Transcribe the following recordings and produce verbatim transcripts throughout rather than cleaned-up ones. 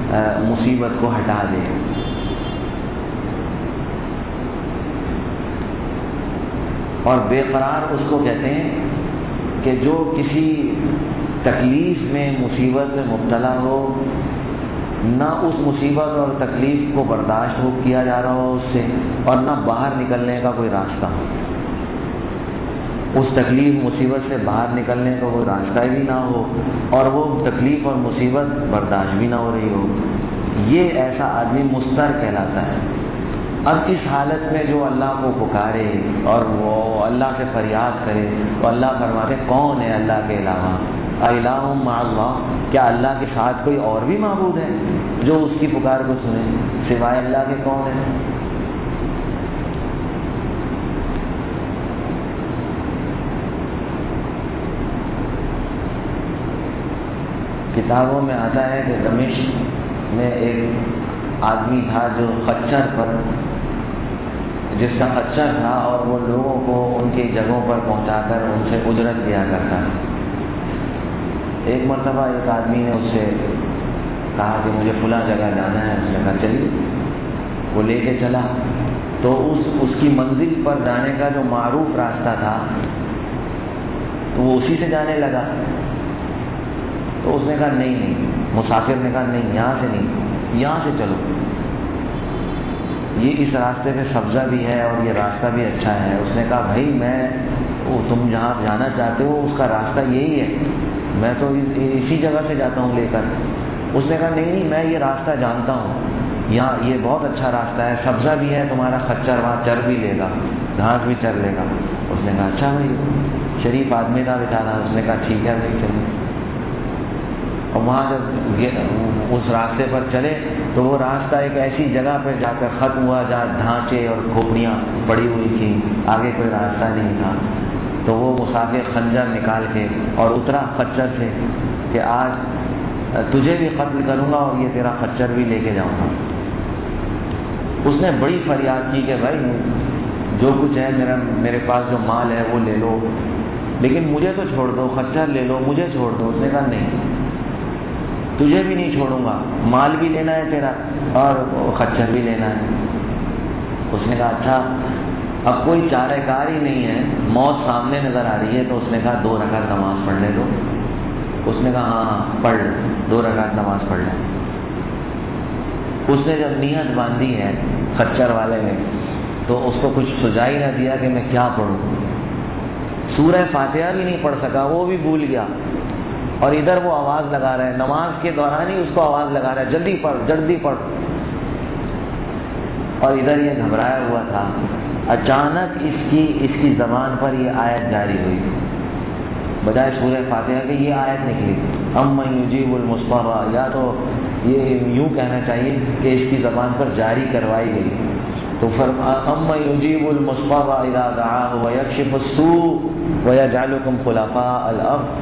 مصیبت کو ہٹا دے۔ اور بے قرار اس کو کہتے ہیں کہ جو کسی تکلیف میں مصیبت میں مبتلا ہو، نہ اس مصیبت اور تکلیف کو برداشت ہو کیا جا رہا ہو اس سے، اور نہ باہر نکلنے کا کوئی راستہ ہو، اس تکلیف مصیبت سے باہر نکلنے کا کوئی راستہ بھی نہ ہو، اور وہ تکلیف اور مصیبت برداشت بھی نہ ہو رہی ہو، یہ ایسا آدمی مضطر کہلاتا ہے۔ اب اس حالت میں جو اللہ کو پکارے اور وہ اللہ سے فریاد کرے تو اللہ فرماتے کون ہے اللہ کے علاوہ؟ الہ مع اللہ، کیا اللہ کے ساتھ کوئی اور بھی معبود ہے جو اس کی پکار کو سنے؟ سوائے اللہ کے کون ہے؟ کتابوں میں آتا ہے کہ دمشق میں ایک آدمی تھا جو خچر پر، جس کا خچر تھا، اور وہ لوگوں کو ان کی جگہوں پر پہنچا کر ان سے اجرت لیا کرتا تھا۔ ایک مرتبہ ایک آدمی نے اس سے کہا کہ مجھے فلاں جگہ جانا ہے، اس نے کہا چلیے، وہ لے کے چلا تو اس اس کی منزل پر جانے کا جو معروف راستہ تھا تو وہ اسی سے جانے لگا۔ تو اس نے کہا نہیں نہیں، مسافر نے کہا نہیں، یہاں سے نہیں، یہاں سے چلو، یہ اس راستے پہ سبزہ بھی ہے اور یہ راستہ بھی اچھا ہے۔ اس نے کہا بھائی میں تم جہاں جانا چاہتے ہو اس کا راستہ یہی ہے، میں تو اسی جگہ سے جاتا ہوں لے کر۔ اس نے کہا نہیں نہیں، میں یہ راستہ جانتا ہوں، یہاں یہ بہت اچھا راستہ ہے، سبزہ بھی ہے، تمہارا خچر وہاں چر بھی لے گا، گھاس بھی چر لے گا۔ اس نے کہا اچھا بھائی، شریف آدمی تھا بیچارہ، اس نے کہا ٹھیک ہے بھائی چلیے۔ اور وہاں جب اس راستے پر چلے تو وہ راستہ ایک ایسی جگہ پہ جا کر ختم ہوا جہاں ڈھانچے اور کھوپڑیاں پڑی ہوئی تھیں، آگے کوئی راستہ نہیں تھا۔ تو وہ مسافر خنجر نکال کے اور اترا خچر سے کہ آج تجھے بھی قتل کروں گا اور یہ تیرا خچر بھی لے کے جاؤں گا۔ اس نے بڑی فریاد کی کہ بھائی جو کچھ ہے میرا میرے پاس جو مال ہے وہ لے لو، لیکن مجھے تو چھوڑ دو، خچر لے لو، مجھے چھوڑ دو۔ اس نے کہا نہیں، تجھے بھی نہیں چھوڑوں گا، مال بھی لینا ہے تیرا اور خچر بھی لینا ہے۔ اس نے کہا اچھا، اب کوئی چارہ کار ہی نہیں ہے، موت سامنے نظر آ رہی ہے، تو اس نے کہا دو رکعت نماز پڑھ لے دو۔ اس نے کہا ہاں ہاں پڑھ لے، دو رکعت نماز پڑھ لے۔ اس نے جب نیت باندھی ہے خچر والے نے تو اس کو کچھ سجا ہی نہ دیا کہ میں کیا پڑھوں، سورہ فاتحہ بھی نہیں پڑھ سکا، وہ بھی بھول گیا۔ اور ادھر وہ آواز لگا رہا ہے، نماز کے دوران ہی اس کو آواز لگا رہا ہے جلدی پڑھ جلدی پڑھ، اور ادھر یہ گھبرایا ہوا تھا۔ اچانک اس کی اس کی زبان پر یہ آیت جاری ہوئی، بجائے سورہ فاتحہ کے یہ آیت نکلی، امن یجیب المضطر، یا تو یہ یوں کہنا چاہیے کہ اس کی زبان پر جاری کروائی گئی۔ تو فرما امن یجیب المضطر اذا دعاہ ویکشف السوء ویجعلکم خلفاء الارض۔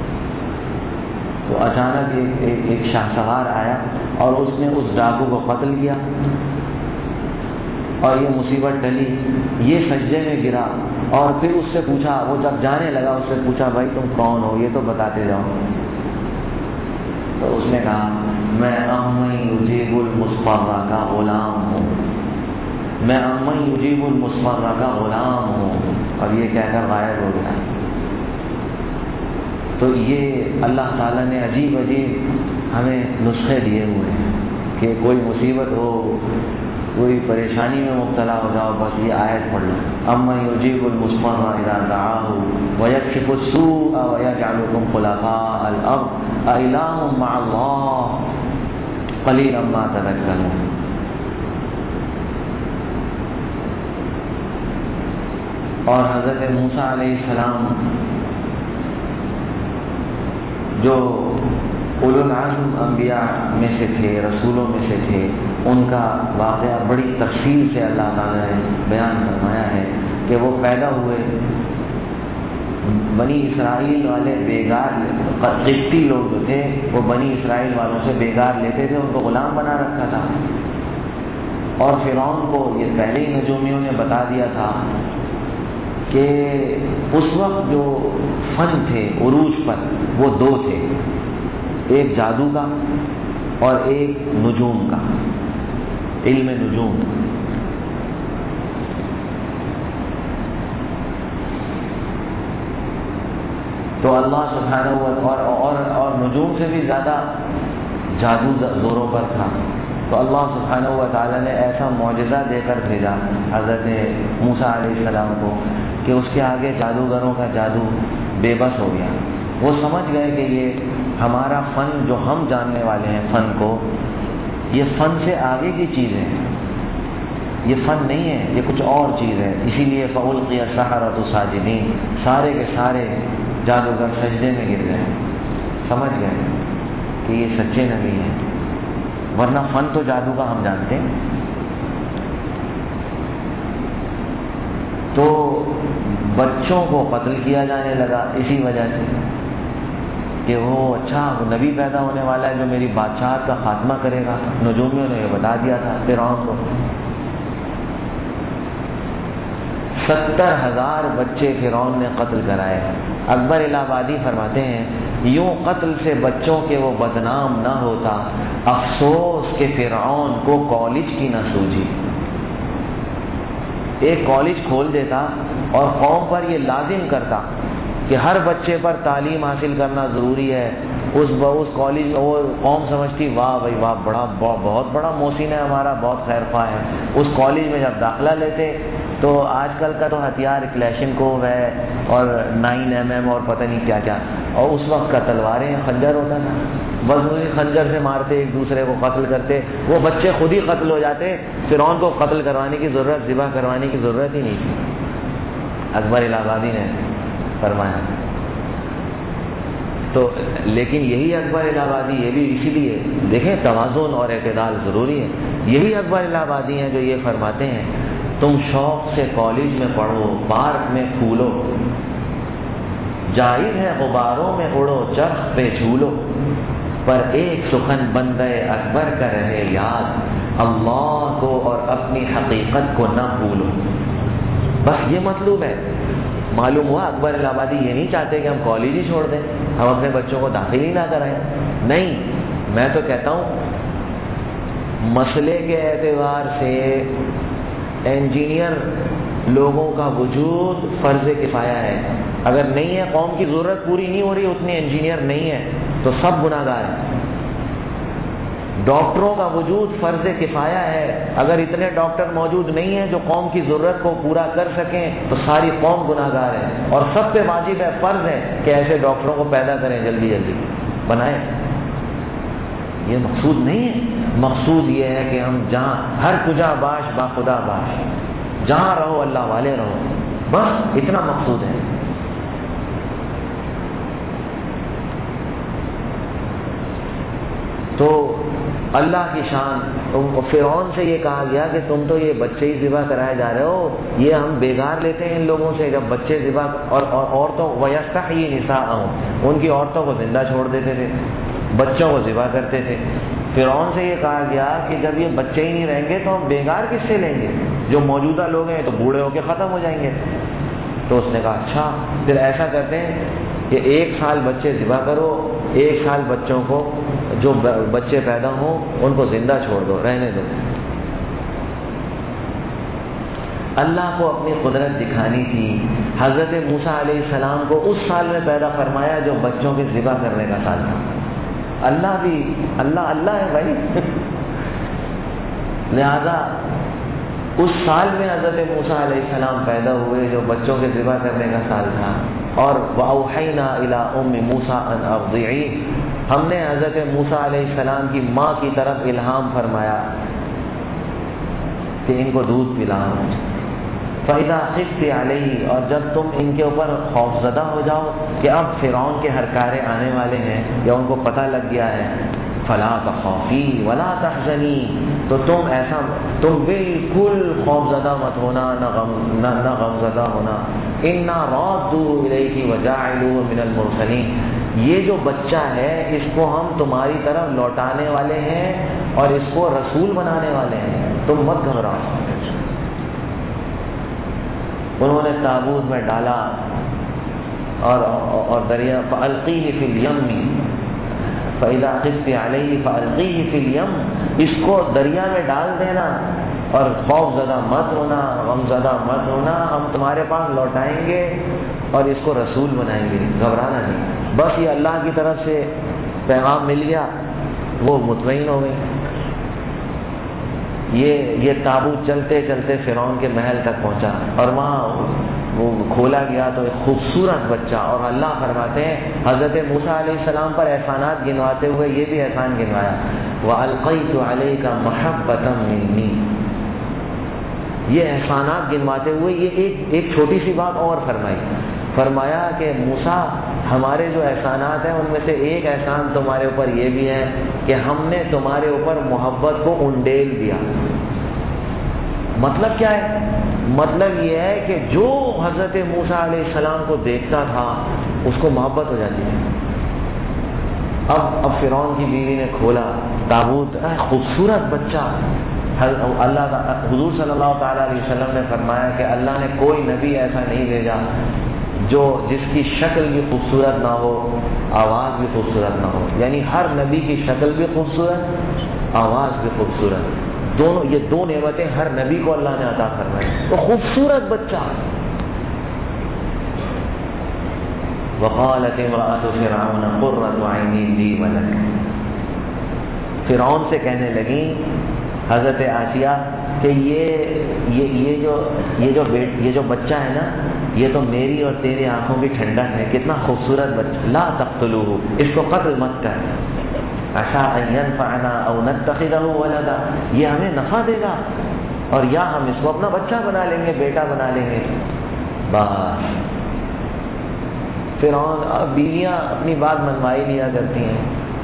تو اچانک ایک ایک, ایک شاہ سوار آیا اور اس نے اس ڈاکو کو قتل کیا، اور یہ مصیبت ٹلی، یہ سجدے میں گرا، اور پھر اس سے پوچھا، وہ جب جانے لگا اس سے پوچھا بھائی تم کون ہو، یہ تو بتاتے جاؤ۔ تو اس نے کہا میں امن یجیب المضطر کا غلام ہوں، میں امن یجیب المضطر کا غلام ہوں، اور یہ کہہ کر غائب ہو گیا۔ تو یہ اللہ تعالیٰ نے عجیب عجیب ہمیں نسخے دیے ہوئے ہیں کہ کوئی مصیبت ہو، کوئی پریشانی میں مبتلا ہو جاؤ، بس یہ آیت پڑھ لو، امن یجیب المضطر اذا دعاہ ویکشف السوء ویجعلکم خلفاء الارض االہ مع اللہ قلیلا ما تذکرون۔ اور حضرت موسیٰ علیہ السلام جو اولو العزم انبیاء میں سے تھے، رسولوں میں سے تھے، ان کا واقعہ بڑی تفصیل سے اللہ تعالیٰ نے بیان فرمایا ہے کہ وہ پیدا ہوئے، بنی اسرائیل والے بیگار قبطی لوگ جو تھے وہ بنی اسرائیل والوں سے بیگار لیتے تھے، ان کو غلام بنا رکھا تھا، اور فرعون کو یہ پہلے ہی نجومیوں نے بتا دیا تھا کہ اس وقت جو فن تھے عروج پر وہ دو تھے، ایک جادو کا اور ایک نجوم کا، علم نجوم۔ تو اللہ سبحانہ و اور, اور, اور نجوم سے بھی زیادہ جادو زوروں پر تھا، تو اللہ سبحانہ و تعالیٰ نے ایسا معجزہ دے کر بھیجا حضرت موسیٰ علیہ السلام کو کہ اس کے آگے جادوگروں کا جادو بے بس ہو گیا۔ وہ سمجھ گئے کہ یہ ہمارا فن جو ہم جاننے والے ہیں فن کو، یہ فن سے آگے کی چیز ہے، یہ فن نہیں ہے، یہ کچھ اور چیز ہے۔ اسی لیے فَأُلْقِيَ السَّحَرَةُ سَاجِدِينَ، سارے کے سارے جادوگر سجدے میں گر گئے، سمجھ گئے کہ یہ سچے نبی ہیں، ورنہ فن تو جادو کا ہم جانتے ہیں۔ تو بچوں کو قتل کیا جانے لگا اسی وجہ سے کہ وہ اچھا وہ نبی پیدا ہونے والا ہے جو میری بادشاہت کا خاتمہ کرے گا۔ نجومیوں نے یہ بتا دیا تھا فرعون کو۔ ستر ہزار بچے فرعون نے قتل کرائے۔ اکبر الہ آبادی فرماتے ہیں یوں قتل سے بچوں کے وہ بدنام نہ ہوتا، افسوس کہ فرعون کو کالج کی نہ سوجی۔ ایک کالج کھول دیتا اور قوم پر یہ لازم کرتا کہ ہر بچے پر تعلیم حاصل کرنا ضروری ہے، اس اس کالج وہ قوم سمجھتی واہ بھائی واہ بڑا بہت بڑا محسن ہے ہمارا، بہت خیر خواہ ہے۔ اس کالج میں جب داخلہ لیتے تو آج کل کا تو ہتھیار کلیشنکوف ہے اور نائن ایم ایم اور پتہ نہیں کیا کیا، اور اس وقت کا تلواریں خنجر ہوتا تھا، بس اسی خنجر سے مارتے ایک دوسرے کو قتل کرتے، وہ بچے خود ہی قتل ہو جاتے، فرعون کو قتل کروانے کی ضرورت ذبح کروانے کی ضرورت ہی نہیں تھی۔ اکبر الہ آبادی نے فرمایا تو، لیکن یہی اکبر الہ آبادی یہ بھی اسی لیے دیکھیں توازن اور اعتدال ضروری ہے، یہی اکبر الہ آبادی ہیں جو یہ فرماتے ہیں تم شوق سے کالج میں پڑھو، پارک میں پھولو، جائز ہے غباروں میں اڑو، چرخ پہ جھولو، پر ایک سخن بندے اکبر کا رہے یاد، اللہ کو اور اپنی حقیقت کو نہ بھولو۔ بس یہ مطلوب ہے۔ معلوم ہوا اکبر الہ آبادی یہ نہیں چاہتے کہ ہم کالج ہی چھوڑ دیں، ہم اپنے بچوں کو داخل ہی نہ کرائیں، نہیں، میں تو کہتا ہوں مسئلے کے اعتبار سے انجینئر لوگوں کا وجود فرض کفایہ ہے۔ اگر نہیں ہے، قوم کی ضرورت پوری نہیں ہو رہی، اتنے انجینئر نہیں ہے تو سب گناہ گار ہیں۔ ڈاکٹروں کا وجود فرض کفایہ ہے، اگر اتنے ڈاکٹر موجود نہیں ہیں جو قوم کی ضرورت کو پورا کر سکیں تو ساری قوم گناہ گار ہے، اور سب پہ واجب ہے، فرض ہے کہ ایسے ڈاکٹروں کو پیدا کریں، جلدی جلدی بنائیں۔ یہ مقصود نہیں ہے، مقصود یہ ہے کہ ہم جہاں ہر کجا باش با خدا باش، جہاں رہو اللہ والے رہو، بس اتنا مقصود ہے۔ تو اللہ کی شان، فرعون سے یہ کہا گیا کہ تم تو یہ بچے ہی ذبح کرائے جا رہے ہو، یہ ہم بیگار لیتے ہیں ان لوگوں سے جب بچے ذبح اور عورتوں وَيَسْتَحْيِي نِسَاءَهُمْ، ان کی عورتوں کو زندہ چھوڑ دیتے تھے، بچوں کو ذبح کرتے تھے۔ فرعون سے یہ کہا گیا کہ جب یہ بچے ہی نہیں رہیں گے تو ہم بیگار کس سے لیں گے، جو موجودہ لوگ ہیں تو بوڑھے ہو کے ختم ہو جائیں گے۔ تو اس نے کہا اچھا پھر ایسا کرتے ہیں کہ ایک سال بچے ذبح کرو، ایک سال بچوں کو جو بچے پیدا ہوں ان کو زندہ چھوڑ دو، رہنے دو۔ اللہ کو اپنی قدرت دکھانی تھی۔ حضرت موسیٰ علیہ السلام کو اس سال میں پیدا فرمایا جو بچوں کے ذبح کرنے کا سال تھا۔ اللہ بھی اللہ اللہ ہے بھائی، لہذا اس سال میں حضرت موسیٰ علیہ السلام پیدا ہوئے جو بچوں کے ذبح کرنے کا سال تھا۔ اور وَأَوْحَيْنَا إِلَىٰ أُمِّ مُوسَىٰ أَنْ أَرْضِعِيهِ، ہم نے حضرت موسیٰ علیہ السلام کی ماں کی طرف الہام فرمایا کہ ان کو دودھ پلاؤ۔ فَإِذَا خِفْتِ عَلَيْهِ، اور جب تم ان کے اوپر خوفزدہ ہو جاؤ کہ اب فرعون کے ہرکارے آنے والے ہیں یا ان کو پتہ لگ گیا ہے، فَلَا تَخَافِي وَلَا تَحْزَنِي، تو تم ایسا تم بالکل خوفزدہ مت ہونا، نہ غم نہ نہ غمزدہ ہونا۔ إِنَّا رَادُّوهُ إِلَيْكِ وَجَاعِلُوهُ مِنَ الْمُرْسَلِينَ، یہ جو بچہ ہے اس کو ہم تمہاری طرف لوٹانے والے ہیں اور اس کو رسول بنانے والے ہیں، تم مت گھبراؤ۔ انہوں نے تابوت میں ڈالا اور اور دریا فَأَلْقِيهِ فِي الْيَمِّ، فَإِذَا خِفْتِ عَلَيْهِ فَأَلْقِيهِ فِي الْيَمِّ، اس کو دریا میں ڈال دینا اور خوف زدہ مت ہونا، غم زدہ مت ہونا، ہم تمہارے پاس لوٹائیں گے اور اس کو رسول بنائیں گے، گھبرانا نہیں، بس یہ اللہ کی طرف سے پیغام مل گیا، وہ مطمئن ہو گئی۔ یہ یہ تابوت چلتے چلتے فرعون کے محل تک پہنچا اور وہاں وہ کھولا گیا تو ایک خوبصورت بچہ، اور اللہ فرماتے ہیں حضرت موسیٰ علیہ السلام پر احسانات گنواتے ہوئے یہ بھی احسان گنوایا، وَأَلْقَيْتُ عَلَيْكَ مَحَبَّةً مِّنِّي، یہ احسانات گنواتے ہوئے یہ ایک ایک چھوٹی سی بات اور فرمائی، فرمایا کہ موسیٰ ہمارے جو احسانات ہیں ان میں سے ایک احسان تمہارے اوپر یہ بھی ہے کہ ہم نے تمہارے اوپر محبت کو انڈیل دیا۔ مطلب کیا ہے؟ مطلب یہ ہے کہ جو حضرت موسیٰ علیہ السلام کو دیکھتا تھا اس کو محبت ہو جاتی ہے۔ اب اب فرعون کی بیوی نے کھولا تابوت، خوبصورت بچہ، اللہ حضور صلی اللہ تعالیٰ علیہ وسلم نے فرمایا کہ اللہ نے کوئی نبی ایسا نہیں بھیجا جو جس کی شکل بھی خوبصورت نہ ہو، آواز بھی خوبصورت نہ ہو، یعنی ہر نبی کی شکل بھی خوبصورت، آواز بھی خوبصورت، دونوں یہ دو نعمتیں ہر نبی کو اللہ نے عطا فرمائی۔ تو خوبصورت بچہ۔ وقالت امرأة فرعون قرة عین لی ولک، فرعون سے کہنے لگی حضرت آسیہ کہ یہ یہ یہ جو یہ جو یہ جو بچہ ہے نا یہ تو میری اور تیری آنکھوں کی ٹھنڈک ہے، کتنا خوبصورت بچہ، لا تقتلوہ، اس کو قتل مت کر، عسیٰ ان ینفعنا او نتخذہ ولدا، یہ ہمیں نفع دے گا اور یا ہم اس کو اپنا بچہ بنا لیں گے، بیٹا بنا لیں گے۔ بس فرعون، بیویاں اپنی بات منوا ہی لیا کرتی ہیں،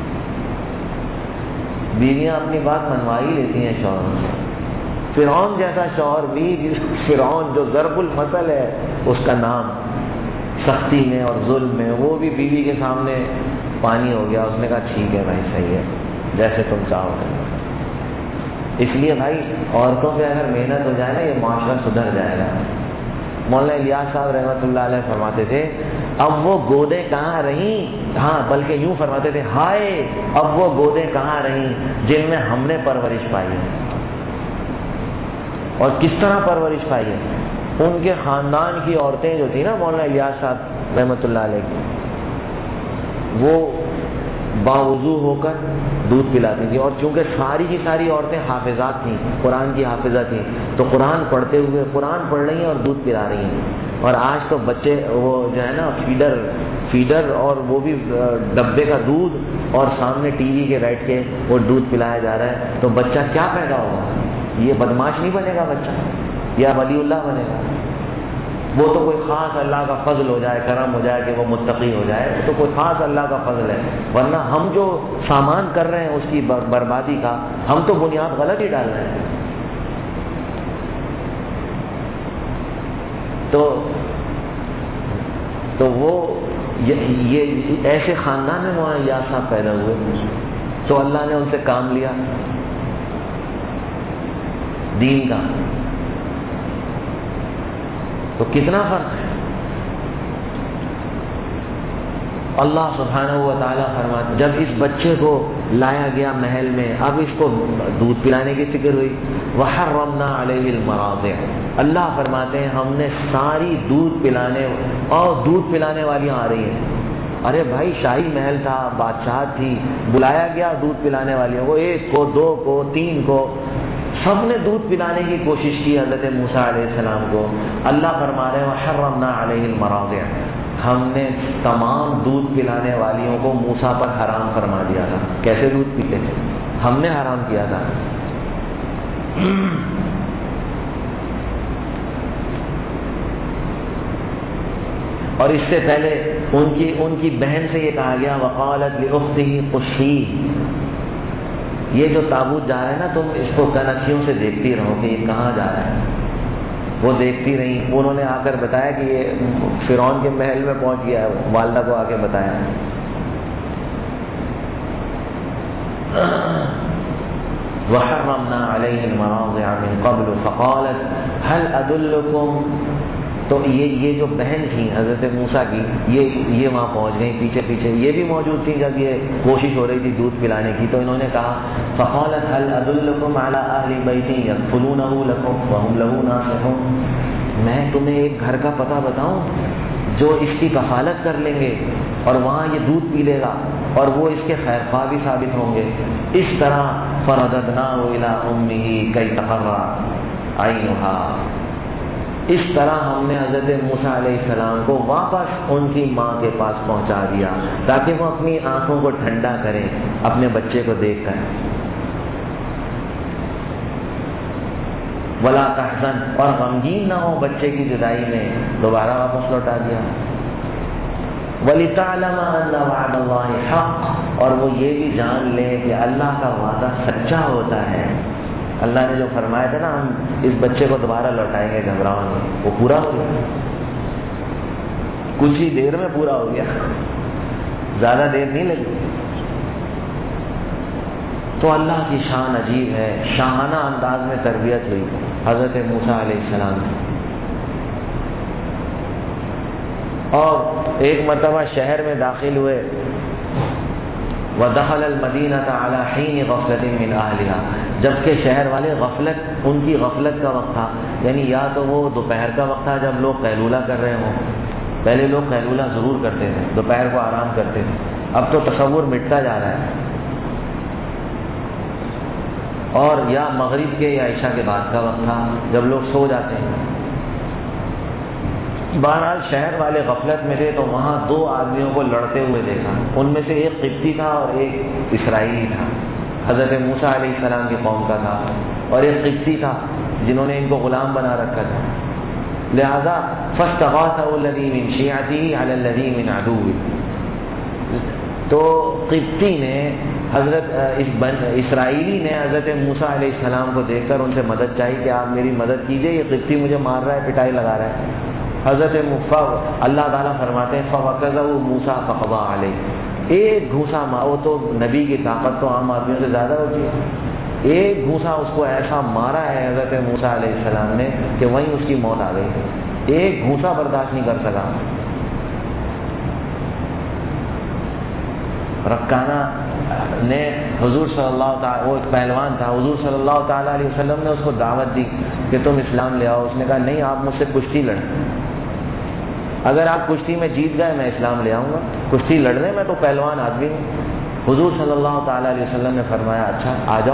بیویاں اپنی بات منوا ہی لیتی ہیں شوہروں سے۔ فرعون جیسا شوہر بھی، فرعون جو ضرب المثل ہے اس کا نام سختی میں اور ظلم میں، وہ بھی بیوی کے سامنے پانی ہو گیا، اس نے کہا ٹھیک ہے بھائی صحیح ہے جیسے تم چاہو۔ اس لیے بھائی عورتوں پہ اگر محنت ہو جائے نا یہ معاشرہ سدھر جائے گا۔ مولانا الیاس صاحب رحمۃ اللہ علیہ فرماتے تھے اب وہ گودیں کہاں رہیں، ہاں بلکہ یوں فرماتے تھے ہائے اب وہ گودیں کہاں رہیں جن میں ہم نے پرورش پائی ہے۔ اور کس طرح پرورش پائی ہے؟ ان کے خاندان کی عورتیں جو تھیں نا مولانا الیاس صاحب رحمۃ اللہ علیہ کی، وہ باوضو ہو کر دودھ پلاتی تھی، اور چونکہ ساری کی ساری عورتیں حافظات تھیں، قرآن کی حافظہ تھیں، تو قرآن پڑھتے ہوئے قرآن پڑھ رہی ہیں اور دودھ پلا رہی ہیں۔ اور آج تو بچے وہ جو ہے نا فیڈر فیڈر اور وہ بھی ڈبے کا دودھ اور سامنے ٹی وی کے بیٹھ کے وہ دودھ پلایا جا رہا ہے، تو بچہ کیا پیدا ہوگا؟ یہ بدماش نہیں بنے گا بچہ، یا ولی اللہ بنے گا؟ وہ تو کوئی خاص اللہ کا فضل ہو جائے، کرم ہو جائے کہ وہ متقی ہو جائے، وہ تو کوئی خاص اللہ کا فضل ہے، ورنہ ہم جو سامان کر رہے ہیں اس کی بربادی کا، ہم تو بنیاد غلط ہی ڈال رہے ہیں۔ تو تو وہ یہ, یہ ایسے خاندان میں وہاں یا صاحب پیدا ہوئے، تو اللہ نے ان سے کام لیا دین کا، تو کتنا فرق ہے۔ اللہ سبحانہ و تعالیٰ فرماتے جب اس بچے کو لایا گیا محل میں، اب اس کو دودھ پلانے کی فکر ہوئی، وحرمنا علیہ المراضع، اللہ فرماتے ہیں ہم نے ساری دودھ پلانے اور دودھ پلانے والیاں آ رہی ہیں۔ ارے بھائی شاہی محل تھا، بادشاہ تھی، بلایا گیا دودھ پلانے والیوں کو، ایک کو، دو کو، تین کو، سب نے دودھ پلانے کی کوشش کی حضرت موسیٰ علیہ السلام کو۔ اللہ فرما رہے ہیں وحرمنا علیہ المراضع، ہم نے تمام دودھ پلانے والیوں کو موسیٰ پر حرام فرما دیا تھا۔ کیسے دودھ پیتے تھے؟ ہم نے حرام کیا تھا۔ اور اس سے پہلے ان کی ان کی بہن سے یہ کہا گیا وقالت لأختہ قصیہ، یہ جو تابوت جا رہا ہے نا تم اس کو کنکھیوں سے دیکھتی رہو کہ یہ کہاں جا رہا ہے۔ وہ دیکھتی رہی، انہوں نے آ کر بتایا کہ یہ فرعون کے محل میں پہنچ گیا ہے، والدہ کو آ کے بتایا۔ وحرمنا علیہ المراضع من قبل فقالت هل ادلکم تو یہ یہ جو بہن تھی حضرت موسیٰ کی، یہ یہ وہاں پہنچ گئی پیچھے پیچھے، یہ بھی موجود تھی جب یہ کوشش ہو رہی تھی دودھ پلانے کی. تو انہوں نے کہا فقالت هل ادلکم علی اہل بیت یکفلونہ لکم وہم لہ ناصحون، میں تمہیں ایک گھر کا پتہ بتاؤں جو اس کی کفالت کر لیں گے اور وہاں یہ دودھ پی لے گا اور وہ اس کے خیر خواہ بھی ثابت ہوں گے. اس طرح فرددناہ الی امہ کی تقر عینہا، اس طرح ہم نے حضرت موسیٰ علیہ السلام کو واپس ان کی ماں کے پاس پہنچا دیا تاکہ وہ اپنی آنکھوں کو ٹھنڈا کریں اپنے بچے کو دیکھ کر. ولا تحزن، اور غمگین نہ ہو بچے کی جدائی میں، دوبارہ واپس لوٹا دیا. وَلِتَعْلَمَ أَنَّ وَعْدَ اللَّهِ حَقٌّ، اور وہ یہ بھی جان لے کہ اللہ کا وعدہ سچا ہوتا ہے. اللہ نے جو فرمایا تھا نا ہم اس بچے کو دوبارہ لوٹائیں گے، گھبراؤ نہیں، وہ پورا ہو گیا. کچھ ہی دیر میں پورا ہو گیا، زیادہ دیر نہیں لگی. تو اللہ کی شان عجیب ہے، شاہانہ انداز میں تربیت ہوئی حضرت موسیٰ علیہ السلام کی. اور ایک مرتبہ شہر میں داخل ہوئے، وَدَخَلَ الْمَدِينَةَ عَلَى حِينِ غَفْلَةٍ مِّنْ أَهْلِهَا، جبکہ شہر والے غفلت، ان کی غفلت کا وقت تھا، یعنی یا تو وہ دوپہر کا وقت تھا جب لوگ قیلولہ کر رہے ہوں. پہلے لوگ قیلولہ ضرور کرتے تھے، دوپہر کو آرام کرتے تھے، اب تو تصور مٹتا جا رہا ہے. اور یا مغرب کے یا عشاء کے بعد کا وقت تھا جب لوگ سو جاتے ہیں. بہرحال شہر والے غفلت میں تھے، تو وہاں دو آدمیوں کو لڑتے ہوئے دیکھا. ان میں سے ایک قبطی تھا اور ایک اسرائیلی تھا، حضرت موسیٰ علیہ السلام کی قوم کا تھا، اور ایک قبطی تھا جنہوں نے ان کو غلام بنا رکھا تھا. لہذا فاستغاثه الذي من شيعته على الذي من عدوه، تو قبطی نے حضرت اسرائیلی نے حضرت موسیٰ علیہ السلام کو دیکھ کر ان سے مدد چاہی کہ آپ میری مدد کیجئے، یہ قبطی مجھے مار رہا ہے، پٹائی لگا رہا ہے. حضرت مفا اللہ تعالیٰ فرماتے ہیں فَوَكَذَهُ مُوسَىٰ فَقَضَىٰ عَلَيْهِ، ایک گھوسا ماں، وہ تو نبی کی طاقت تو عام آدمیوں سے زیادہ ہوتی ہے، ایک گھوسا اس کو ایسا مارا ہے حضرت موسیٰ علیہ السلام نے کہ وہیں اس کی موت آ گئی. ایک گھوسا برداشت نہیں کر سکا. رکانہ نے حضور صلی اللہ تعالی، وہ ایک پہلوان تھا، حضور صلی اللہ تعالیٰ علیہ وسلم نے اس کو دعوت دی کہ تم اسلام لے آؤ. اس نے کہا نہیں، آپ مجھ سے کشتی لڑیں، اگر آپ کشتی میں جیت گئے میں اسلام لے آؤں گا، کشتی لڑنے میں تو پہلوان آدمی ہوں. حضور صلی اللہ تعالیٰ علیہ وسلم نے فرمایا اچھا آ جاؤ.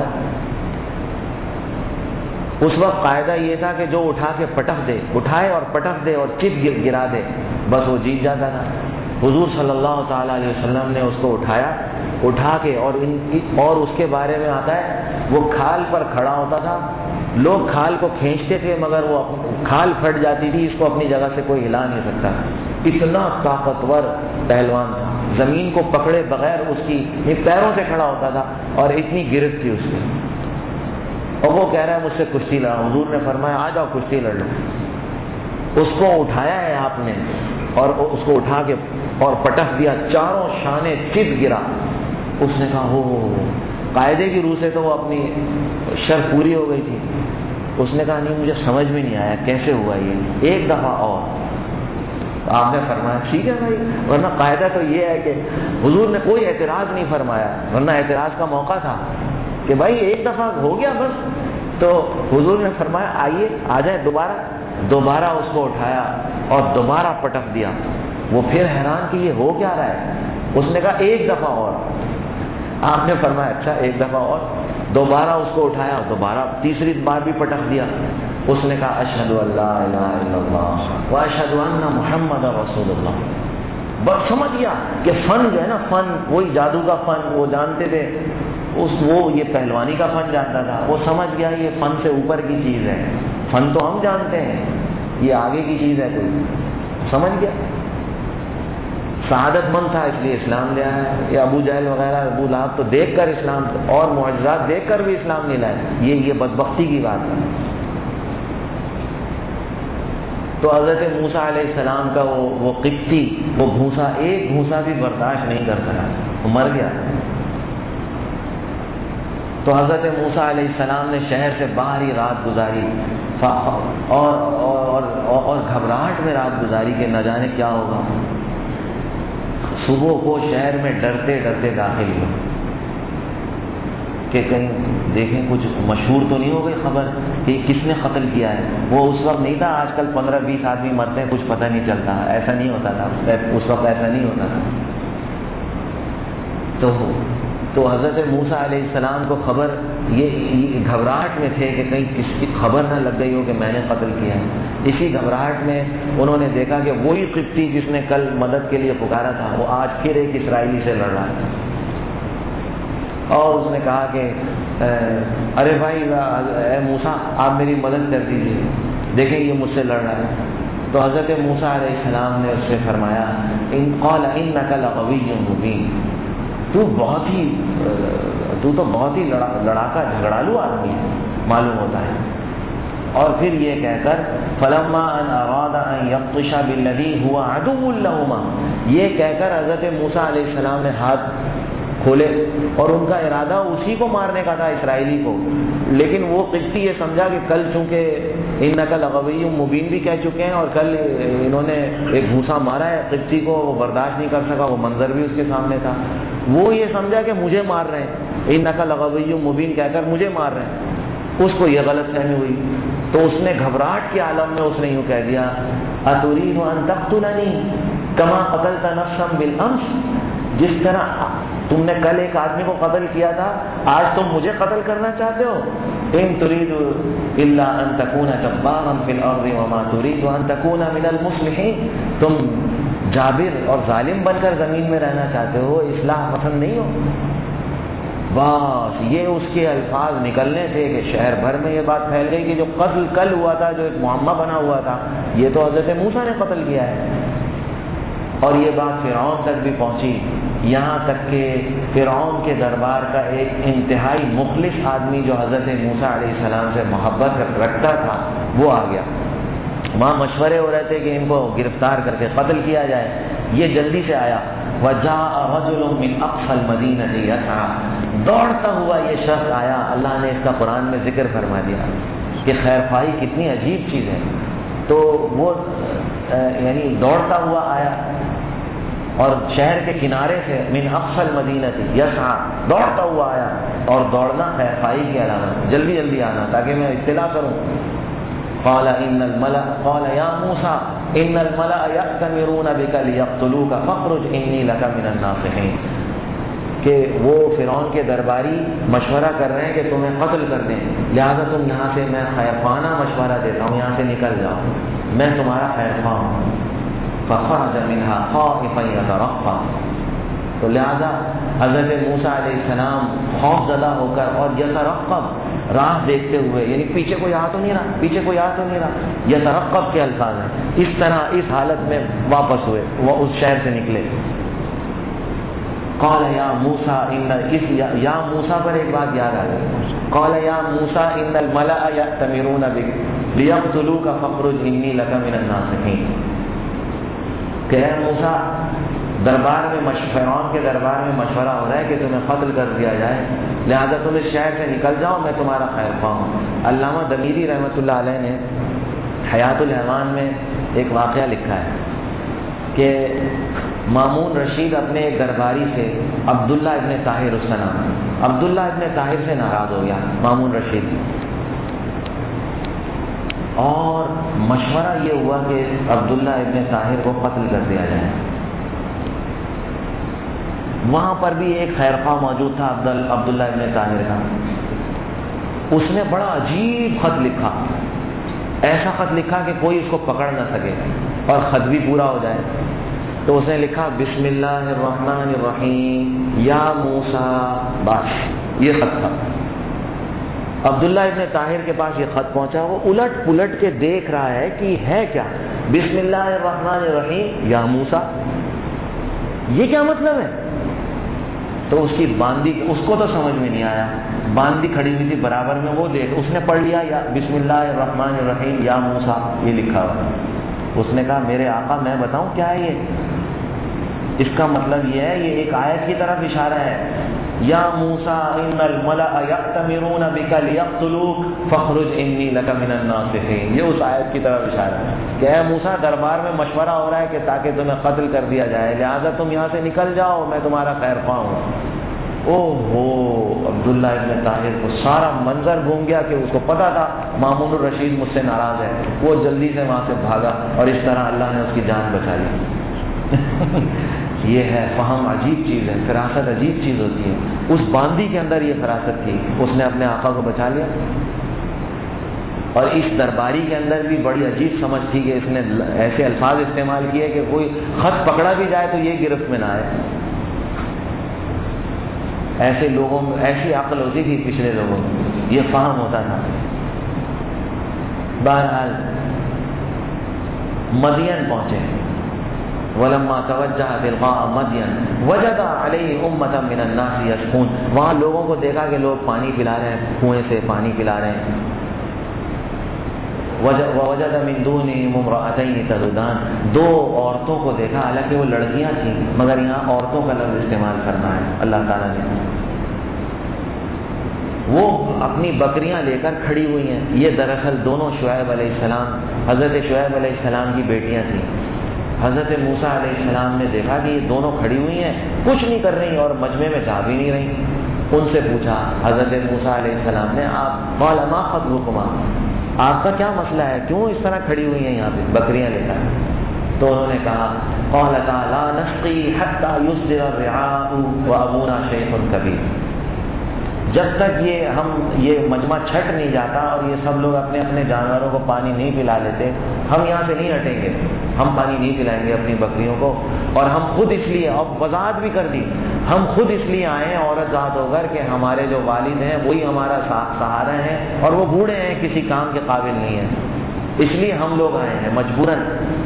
اس وقت قاعدہ یہ تھا کہ جو اٹھا کے پٹخ دے، اٹھائے اور پٹخ دے اور چپ گرا دے، بس وہ جیت جاتا تھا. حضور صلی اللہ تعالیٰ علیہ وسلم نے اس کو اٹھایا، اٹھا کے اور ان اور اس کے بارے میں آتا ہے وہ کھال پر کھڑا ہوتا تھا، لوگ کھال کو کھینچتے تھے مگر وہ کھال پھٹ جاتی تھی، اس کو اپنی جگہ سے کوئی ہلا نہیں سکتا. اتنا طاقتور پہلوان تھا، زمین کو پکڑے بغیر اس کی پیروں سے کھڑا ہوتا تھا اور اتنی گرفت تھی اس کی. اور وہ کہہ رہا ہے مجھ سے کشتی لڑا. حضور نے فرمایا آ جاؤ کشتی لڑ لو. اس کو اٹھایا ہے آپ نے اور اس کو اٹھا کے اور پٹک دیا، چاروں شانے چپ گرا. اس نے کہا ہو قاعدے کی روح سے تو وہ اپنی شرط پوری ہو گئی تھی. اس نے کہا نہیں مجھے سمجھ میں نہیں آیا کیسے ہوا یہ، ایک دفعہ اور. آپ نے فرمایا ٹھیک ہے بھائی، ورنہ قاعدہ تو یہ ہے کہ حضور نے کوئی اعتراض نہیں فرمایا، ورنہ اعتراض کا موقع تھا کہ بھائی ایک دفعہ ہو گیا بس. تو حضور نے فرمایا آئیے آ جائے دوبارہ. دوبارہ اس کو اٹھایا اور دوبارہ پٹک دیا. وہ پھر حیران کہ یہ ہو کیا رہا ہے. اس نے کہا ایک دفعہ اور. آپ نے فرمایا اچھا ایک دفعہ اور. دوبارہ اس کو اٹھایا، دوبارہ تیسری بار بھی پٹک دیا. اس نے کہا اشہد ان لا الہ الا اللہ واشہد ان محمد رسول اللہ. بس سمجھ گیا کہ فن جو ہے نا، فن وہی جادو کا فن وہ جانتے تھے، اس وہ یہ پہلوانی کا فن جانتا تھا. وہ سمجھ گیا یہ فن سے اوپر کی چیز ہے، فن تو ہم جانتے ہیں، یہ آگے کی چیز ہے کوئی. سمجھ گیا، سعادت مند تھا اس لیے اسلام لے آیا. یہ ابو جہل وغیرہ ابو لہب تو دیکھ کر اسلام اور معجزات دیکھ کر بھی اسلام نہیں لائے. یہ یہ بدبختی کی بات ہے. تو حضرت موسیٰ علیہ السلام کا وہ وہ قبطی وہ گھوسا ایک گھوسا بھی برداشت نہیں کر سکا، وہ مر گیا. تو حضرت موسیٰ علیہ السلام نے شہر سے باہر ہی رات گزاری اور اور, اور, اور گھبراہٹ میں رات گزاری کہ نہ جانے کیا ہوگا. صبح کو شہر میں ڈرتے ڈرتے داخل ہوئے کہ کہیں دیکھیں کچھ مشہور تو نہیں ہو گئی خبر کہ کس نے قتل کیا ہے. وہ اس وقت نہیں تھا آج کل پندرہ بیس آدمی مرتے ہیں کچھ پتہ نہیں چلتا، ایسا نہیں ہوتا تھا اس وقت، ایسا نہیں ہوتا تھا. تو تو حضرت موسیٰ علیہ السلام کو خبر یہ گھبراہٹ میں تھے کہ کہیں کس کی خبر نہ لگ گئی ہو کہ میں نے قتل کیا ہے. اسی گھبراہٹ میں انہوں نے دیکھا کہ وہی قبطی جس نے کل مدد کے لیے پکارا تھا وہ آج پھر ایک اسرائیلی سے لڑ رہا ہے. اور اس نے کہا کہ ارے بھائی اے موسیٰ آپ میری مدد کر دیجیے، دیکھیں یہ مجھ سے لڑ رہا ہے. تو حضرت موسیٰ علیہ السلام نے اس سے فرمایا ان قال انک لقوی مبین، تو بہت ہی تو تو بہت ہی لڑا لڑاکا جھگڑالو آدمی معلوم ہوتا ہے. اور پھر یہ کہہ کر فلما ان اراد ان یبطش بالذی هو عدو لهما، یہ کہہ کر حضرت موسیٰ علیہ السلام نے ہاتھ کھولے اور ان کا ارادہ اسی کو مارنے کا تھا، اسرائیلی کو. لیکن وہ قبطی یہ سمجھا کہ کل چونکہ انک لغوی مبین بھی کہہ چکے ہیں اور کل انہوں نے ایک گھوسا مارا ہے قبطی کو، وہ برداشت نہیں کر سکا، وہ منظر بھی اس کے سامنے تھا. وہ یہ سمجھا کہ مجھے مار رہے ہیں، انک لغوی مبین کہہ کر مجھے مار رہے ہیں. اس کو یہ غلط فہمی ہوئی تو اس نے گھبراہٹ کے عالم میں اس نے یوں کہہ دیا اتريد ان تقتلنی کما قتلت نفسا بالامس، جس طرح تم نے کل ایک آدمی کو قتل کیا تھا آج تم مجھے قتل کرنا چاہتے ہو. ان تريد الا ان تكون جبارا في الارض وما تريد ان تكون من المصلحين، تم جابر اور ظالم بن کر زمین میں رہنا چاہتے ہو، اصلاح پسند نہیں ہو. بس یہ اس کے الفاظ نکلنے تھے کہ شہر بھر میں یہ بات پھیل گئی کہ جو قتل کل ہوا تھا، جو ایک معمہ بنا ہوا تھا، یہ تو حضرت موسیٰ نے قتل کیا ہے. اور یہ بات فرعون تک بھی پہنچی، یہاں تک کہ فرعون کے دربار کا ایک انتہائی مخلص آدمی جو حضرت موسیٰ علیہ السلام سے محبت رکھتا تھا وہ آ گیا. وہاں مشورے ہو رہے تھے کہ ان کو گرفتار کر کے قتل کیا جائے. یہ جلدی سے آیا. وَجَاءَ رَجُلٌ مِّنْ أَقْصَى الْمَدِينَةِ يَسْعَىٰ، دوڑتا ہوا یہ شخص آیا. اللہ نے اس کا قرآن میں ذکر فرما دیا کہ خیر خواہی کتنی عجیب چیز ہے. تو وہ یعنی دوڑتا ہوا آیا اور شہر کے کنارے سے من اقصى المدینہ یسعیٰ دوڑتا ہوا آیا. اور دوڑنا خیر خواہی کی علامت، جلدی جلدی آنا تاکہ میں اطلاع کروں. قال ان الملأ قال یا موسیٰ ان الملأ یأتمرون بک لیقتلوک فاخرج انی لک من الناصحین، کہ وہ فرعون کے درباری مشورہ کر رہے ہیں کہ تمہیں قتل کر دیں، لہذا تم یہاں سے، میں خیرخواہ مشورہ دیتا ہوں یہاں سے نکل جاؤ، میں تمہارا خیرخواہ ہوں. فخرج منها خائفا يترقب، تو لہذا حضرت موسیٰ علیہ السلام خوف زدہ ہو کر اور یترقب راہ دیکھتے ہوئے، یعنی پیچھے کوئی آ تو نہیں رہا، پیچھے کوئی آ تو نہیں رہا، یترقب کے الفاظ ہیں. اس طرح اس حالت میں واپس ہوئے، وہ اس شہر سے نکلے. قال یا موسیٰ ان اس یا موسیٰ پر ایک بات یاد آ گئی. قال یا موسیٰ ان الملأ یأتمرون بک لیقتلوک فاخرج انی لک من الناصحین، کہ اے موسیٰ دربار میں فرعون کے دربار میں مشورہ ہو رہا ہے کہ تمہیں قتل کر دیا جائے، لہذا تم اس شہر سے نکل جاؤ، میں تمہارا خیر خواہ ہوں. علامہ دمیری رحمۃ اللہ علیہ نے حیات الحیوان میں ایک واقعہ لکھا ہے کہ مامون رشید اپنے ایک درباری سے عبداللہ ابن طاہر اس کا نام، عبداللہ ابن طاہر سے ناراض ہو گیا مامون رشید، اور مشورہ یہ ہوا کہ عبداللہ ابن طاہر کو قتل کر دیا جائے. وہاں پر بھی ایک خیرخواہ موجود تھا عبداللہ ابن طاہر کا. اس نے بڑا عجیب خط لکھا، ایسا خط لکھا کہ کوئی اس کو پکڑ نہ سکے اور خط بھی پورا ہو جائے. تو اس نے لکھا بسم اللہ الرحمن الرحیم یا موسیٰ، بس یہ خط تھا. عبداللہ ابن طاہر کے پاس یہ خط پہنچا، وہ الٹ پلٹ کے دیکھ رہا ہے کہ ہے کیا، بسم اللہ الرحمن الرحیم یا موسیٰ، یہ کیا مطلب ہے. تو اس کی باندی، اس کو تو سمجھ میں نہیں آیا، باندی کھڑی ہوئی تھی برابر میں، وہ دیکھ اس نے پڑھ لیا یا بسم اللہ الرحمن الرحیم یا موسیٰ یہ لکھا ہوا. اس نے کہا میرے آقا میں بتاؤں کیا ہے یہ، اس کا مطلب یہ ہے، یہ ایک آیت کی طرف اشارہ ہے یا موسیٰ ان الملأ یأتمرون بک لیقتلوک فاخرج انی لک من الناصحین. یہ اس آیت کی طرف اشارہ ہے کہ اے موسیٰ دربار میں مشورہ ہو رہا ہے کہ تاکہ تمہیں قتل کر دیا جائے، لہذا تم یہاں سے نکل جاؤ، میں تمہارا خیر خواہ ہوں. او ہو عبداللہ ابن طاہر کو سارا منظر گھوم گیا کہ اس کو پتا تھا مامون الرشید مجھ سے ناراض ہے. وہ جلدی سے وہاں سے بھاگا اور اس طرح اللہ نے اس کی جان بچا لی. یہ ہے فہم، عجیب چیز ہے، فراست عجیب چیز ہوتی ہے. اس باندی کے اندر یہ فراست تھی، اس نے اپنے آقا کو بچا لیا. اور اس درباری کے اندر بھی بڑی عجیب سمجھ تھی کہ اس نے ایسے الفاظ استعمال کیے کہ کوئی خط پکڑا بھی جائے تو یہ گرفت میں نہ آئے. ایسے لوگوں میں ایسی عقل ہوتی تھی پچھلے لوگوں میں، یہ فہم ہوتا تھا. بہرحال مدین پہنچے. ولما توجہ تلقاء مدین وجد علیہ امة من الناس یسقون. وہاں لوگوں کو دیکھا کہ لوگ پانی پلا رہے ہیں، کنویں سے پانی پلا رہے ہیں. ووجد من دونہم امرأتین تذودان. دو عورتوں کو دیکھا، حالانکہ وہ لڑکیاں تھیں مگر یہاں عورتوں کا لفظ استعمال کرنا ہے اللہ تعالیٰ نے. وہ اپنی بکریاں لے کر کھڑی ہوئی ہیں. یہ دراصل دونوں شعیب علیہ السلام، حضرت شعیب علیہ السلام کی بیٹیاں تھیں. حضرت موسیٰ علیہ السلام نے دیکھا کہ یہ دونوں کھڑی ہوئی ہیں، کچھ نہیں کر رہی اور مجمع میں جا بھی نہیں رہی. ان سے پوچھا حضرت موسیٰ علیہ السلام نے، آپ قال ما خطبکما، آپ کا کیا مسئلہ ہے، کیوں اس طرح کھڑی ہوئی ہیں یہاں پہ بکریاں لے کر؟ تو انہوں نے کہا قالتا لا نسقی حتی یصدر الرعاء وابونا شیخ کبیر. جب تک یہ ہم یہ مجمع چھٹ نہیں جاتا اور یہ سب لوگ اپنے اپنے جانوروں کو پانی نہیں پلا لیتے، ہم یہاں سے نہیں ہٹیں گے. ہم پانی نہیں پلائیں گے اپنی بکریوں کو. اور ہم خود اس لیے، اور وضاحت بھی کر دی، ہم خود اس لیے آئے ہیں عورت ذات ہو کر کہ ہمارے جو والد ہیں وہی ہمارا سہارا ہیں اور وہ بوڑھے ہیں، کسی کام کے قابل نہیں ہیں، اس لیے ہم لوگ آئے ہیں مجبوراً.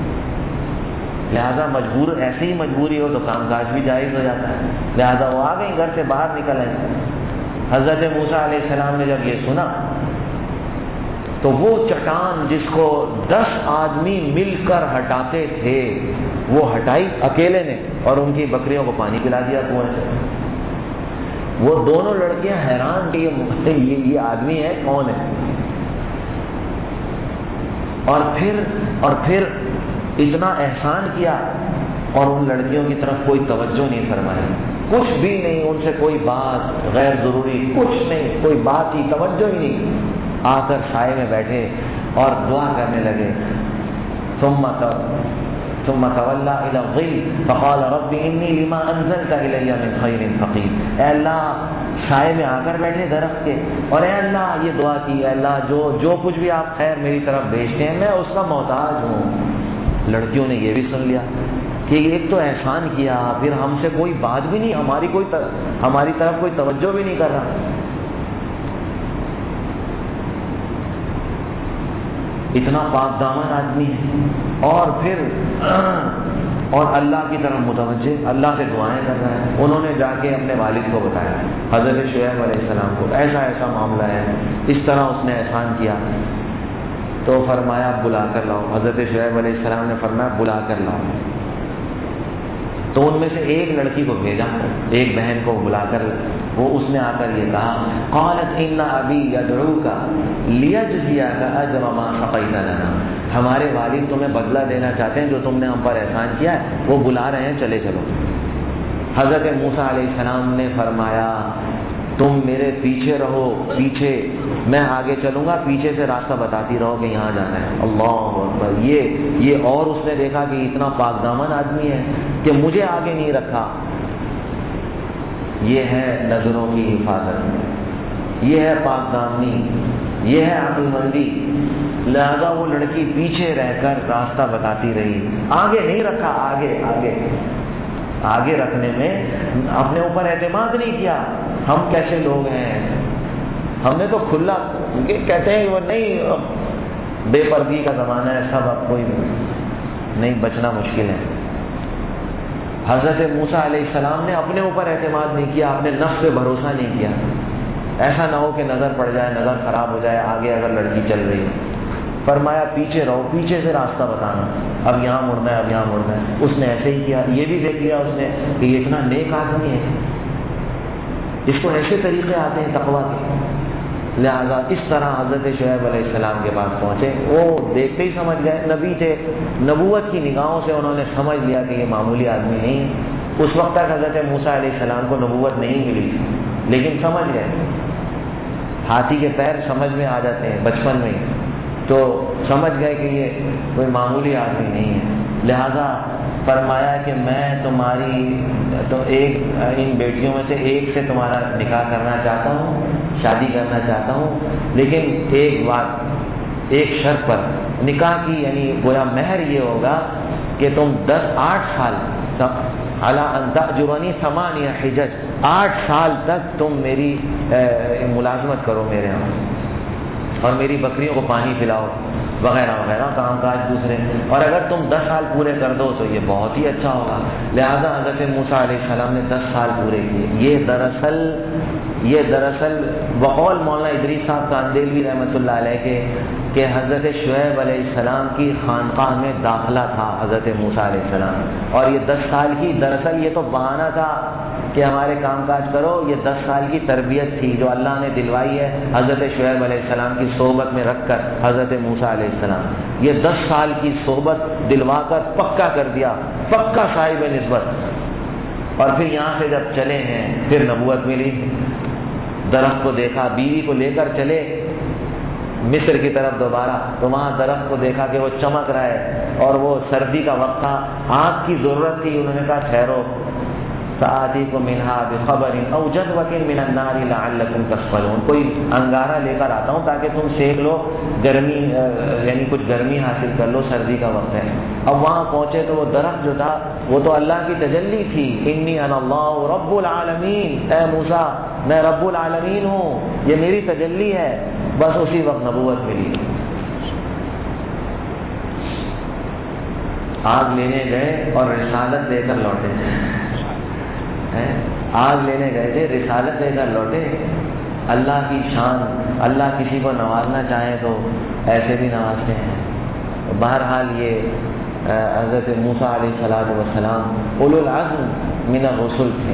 لہذا مجبور، ایسی ہی مجبوری ہو تو کام کاج بھی جائز ہو جاتا ہے. لہذا وہ آ گئی، گھر سے باہر نکل آئے. حضرت موسیٰ علیہ السلام نے جب یہ سنا تو وہ چٹان جس کو دس آدمی مل کر ہٹاتے تھے وہ ہٹائی اکیلے نے اور ان کی بکریوں کو پانی پلا دیا کنویں سے. وہ دونوں لڑکیاں حیران کہ یہ یہ آدمی ہے کون ہے. اور پھر اور پھر اتنا احسان کیا اور ان لڑکیوں کی طرف کوئی توجہ نہیں فرمائی، کچھ بھی نہیں، ان سے کوئی بات غیر ضروری کچھ نہیں، کوئی بات ہی، توجہ ہی نہیں. آ کر سائے میں بیٹھے اور دعا کرنے لگے. ثم ثم تولى الى الظل فقال رب اني لما انزلت الي من خير فقير. اے اللہ، سائے میں آ کر بیٹھے درخت کے اور اے اللہ یہ دعا کی، اے اللہ جو جو کچھ بھی آپ خیر میری طرف بھیجتے ہیں میں اس کا محتاج ہوں. لڑکیوں نے یہ بھی سن لیا کہ ایک تو احسان کیا، پھر ہم سے کوئی بات بھی نہیں، ہماری کوئی ہماری طرف کوئی توجہ بھی نہیں کر رہا. اتنا پاک دامن آدمی ہے اور پھر اور اللہ کی طرف متوجہ، اللہ سے دعائیں کر رہا ہے. انہوں نے جا کے اپنے والد کو بتایا حضرت شعیب علیہ السلام کو، ایسا ایسا معاملہ ہے، اس طرح اس نے احسان کیا. تو فرمایا بلا کر لاؤ. حضرت شعیب علیہ السلام نے فرمایا بلا کر لاؤ. تو ان میں سے ایک لڑکی کو بھیجا، ایک بہن کو بلا کر، وہ اس نے آ کر یہ کہا قالت ان ابی یدعوک لیجزیک اجر ما سقیت لنا. ہمارے والد تمہیں بدلہ دینا چاہتے ہیں جو تم نے ہم پر احسان کیا ہے، وہ بلا رہے ہیں، چلے چلو. حضرت موسیٰ علیہ السلام نے فرمایا تم میرے پیچھے رہو، پیچھے میں آگے چلوں گا، پیچھے سے راستہ بتاتی رہو کہ یہاں جانا ہے. اللہ اکبر. یہ یہ اور اس نے دیکھا کہ اتنا پاک دامن آدمی ہے کہ مجھے آگے نہیں رکھا. یہ ہے نظروں کی حفاظت، یہ ہے پاک دامنی، یہ ہے عقل مندی. لہذا وہ لڑکی پیچھے رہ کر راستہ بتاتی رہی، آگے نہیں رکھا. آگے آگے آگے رکھنے میں اپنے اوپر اعتماد نہیں کیا. ہم کیسے لوگ ہیں، ہم نے تو کھلا کہتے ہیں وہ نہیں، بے پردگی کا زمانہ ہے، سب اب کوئی نہیں، بچنا مشکل ہے. حضرت موسیٰ علیہ السلام نے اپنے اوپر اعتماد نہیں کیا، اپنے نفس پہ بھروسہ نہیں کیا. ایسا نہ ہو کہ نظر پڑ جائے، نظر خراب ہو جائے آگے اگر لڑکی چل رہی ہے. فرمایا پیچھے رہو، پیچھے سے راستہ بتانا، اب یہاں مڑنا ہے، اب یہاں مڑنا ہے. اس نے ایسے ہی کیا. یہ بھی دیکھ لیا اس نے کہ یہ اتنا نیک آدمی ہے، اس کو ایسے طریقے آتے ہیں تقویٰ کے. لہذا اس طرح حضرت شعیب علیہ السلام کے پاس پہنچے. وہ دیکھتے ہی سمجھ گئے, نبی تھے, نبوت کی نگاہوں سے انہوں نے سمجھ لیا کہ یہ معمولی آدمی نہیں ہے. اس وقت تک حضرت موسیٰ علیہ السلام کو نبوت نہیں ملی, لیکن سمجھ گئے. ہاتھی کے پیر سمجھ میں آ جاتے ہیں بچپن میں, تو سمجھ گئے کہ یہ کوئی معمولی آدمی نہیں ہے. لہذا فرمایا کہ میں تمہاری تو ایک ان بیٹیوں میں سے ایک سے تمہارا نکاح کرنا چاہتا ہوں, شادی کرنا چاہتا ہوں, لیکن ایک بات, ایک شرط پر. نکاح کی یعنی گویا مہر یہ ہوگا کہ تم دس آٹھ سال اعلیٰ تأجرنی ثمانیہ حجج, آٹھ سال تک تم میری ملازمت کرو میرے یہاں, اور میری بکریوں کو پانی پلاؤ وغیرہ وغیرہ کام کاج دوسرے, اور اگر تم دس سال پورے کر دو تو یہ بہت ہی اچھا ہوگا. لہذا حضرت موسیٰ علیہ السلام نے دس سال پورے کیے. یہ دراصل یہ دراصل بقول مولانا ادریس صاحب کا اندیلوی رحمۃ اللہ علیہ کے کہ حضرت شعیب علیہ السلام کی خانقاہ میں داخلہ تھا حضرت موسیٰ علیہ السلام, اور یہ دس سال کی دراصل یہ تو بہانہ تھا کہ ہمارے کام کاج کرو. یہ دس سال کی تربیت تھی جو اللہ نے دلوائی ہے حضرت شعیب علیہ السلام کی صحبت میں رکھ کر حضرت موسیٰ علیہ السلام. یہ دس سال کی صحبت دلوا کر پکا کر دیا, پکا صاحب نسبت. اور پھر یہاں سے جب چلے ہیں پھر نبوت ملی. درخت کو دیکھا, بیوی کو لے کر چلے مصر کی طرف دوبارہ, تو وہاں درخت کو دیکھا کہ وہ چمک رہا ہے, اور وہ سردی کا وقت تھا, آگ کی ضرورت تھی. انہوں نے کہا ٹھہرو, سآتیکم منہا بخبر او جذوۃ من النار لعلکم تصطلون, کوئی انگارہ لے کر آتا ہوں تاکہ تم سیک لو, گرمی یعنی کچھ گرمی حاصل کر لو, سردی کا وقت ہے. اب وہاں پہنچے تو وہ درخت جو تھا وہ تو اللہ کی تجلی تھی. انی انا اللہ رب العالمین, اے موسیٰ میں رب العالمین ہوں, یہ میری تجلی ہے. بس اسی وقت نبوت ملی. آگ لینے گئے اور رسالت لے کر لوٹے. آگ لینے گئے تھے, رسالت لے کر لوٹے. اللہ کی شان, اللہ کسی کو نوازنا چاہے تو ایسے بھی نوازتے ہیں. بہرحال یہ حضرت موسیٰ علیہ السلام اولو العزم من الرسل تھے.